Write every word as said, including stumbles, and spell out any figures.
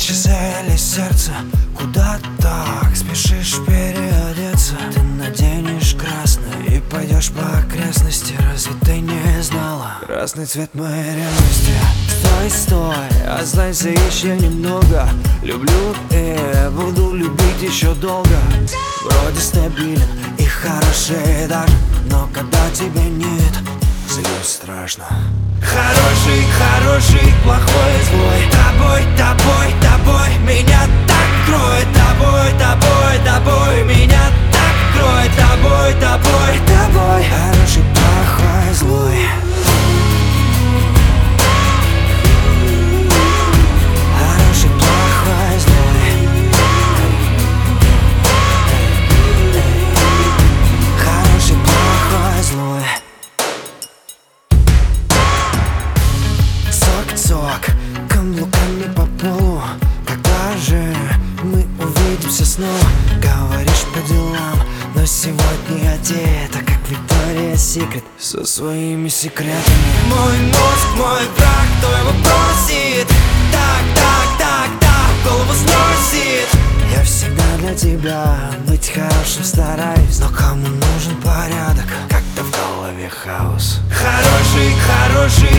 цели сердца. Куда так спешишь переодеться? Ты наденешь красное и пойдешь по окрестности. Разве ты не знала? Красный цвет моей ревности. Стой, стой, останься еще немного. Люблю и буду любить еще долго. Вроде стабилен и хороший даже, но когда тебя нет, злюсь страшно. Хороший, хороший, плохой, злой. Тобой, тобой, тобой меня так кроет. Тобой, тобой, тобой меня так кроет. Тобой, тобой, тобой. Хороший, плохой, злой. Хороший, плохой, злой. Хороший, плохой, злой. Цок, каблуками по полу. Когда же мы увидимся снова? Говоришь по делам, но сегодня одета как Виктория Секрет со своими секретами. Мой мозг, мой враг, кто его просит? Так, так, так, так, голову сносит. Я всегда для тебя быть хорошим стараюсь, но кому нужен порядок? Как-то в голове хаос. Хороший, хороший,